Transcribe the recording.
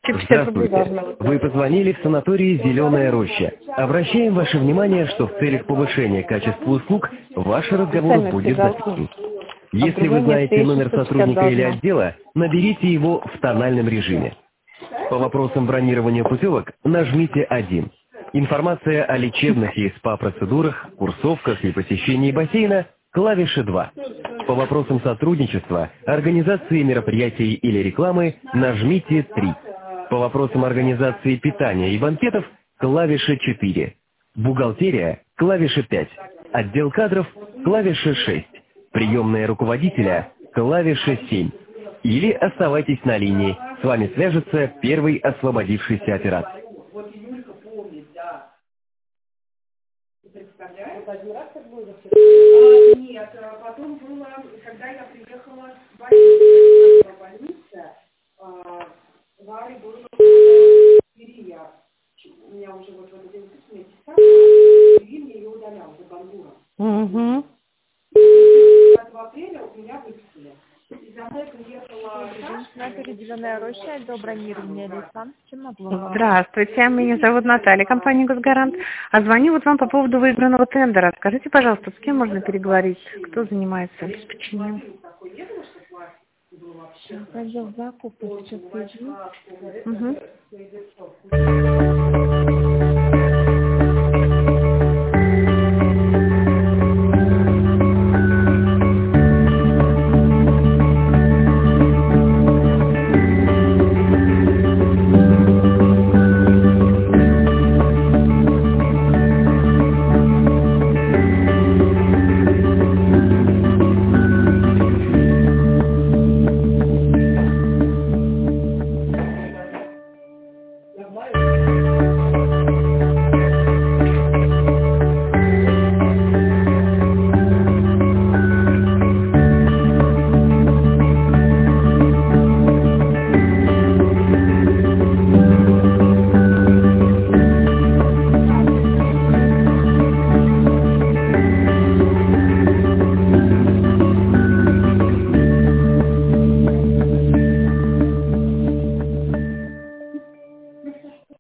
250 рублей Здравствуйте. должно быть. Вы позвонили в санаторий «Зеленая роща». Обращаем ваше внимание, что в целях повышения качества услуг ваш разговор Специально будет связался. записан. А в Если вы другое место знаете есть номер 650 сотрудника или должно. отдела, наберите его в тональном режиме. По вопросам бронирования путевок нажмите 1. Информация о лечебных и СПА-процедурах, курсовках и посещении бассейна – клавиша 2. По вопросам сотрудничества, организации мероприятий или рекламы нажмите 3. По вопросам организации питания и банкетов – клавиша 4. Бухгалтерия – клавиша 5. Отдел кадров – клавиша 6. Приемная руководителя – клавиша 7. Или оставайтесь на линии. С вами свяжется первый освободившийся оператор. Нет, потом было, когда я приехала в больницу, в Аре было Ирия. У меня уже вот в этот день месяца, Ирия мне ее удаляла за бандуром. 5 апреля у меня выписали. Санаторий «Зеленая роща», отдел бронирования Лейсан. Чем могу вам помочь? Здравствуйте, меня зовут Наталья, компания «Госгарант». А звоню вот вам по поводу выигранного тендера. Скажите, пожалуйста, с кем можно переговорить? Кто занимается обеспечением? Отдел закупа, сейчас Угу.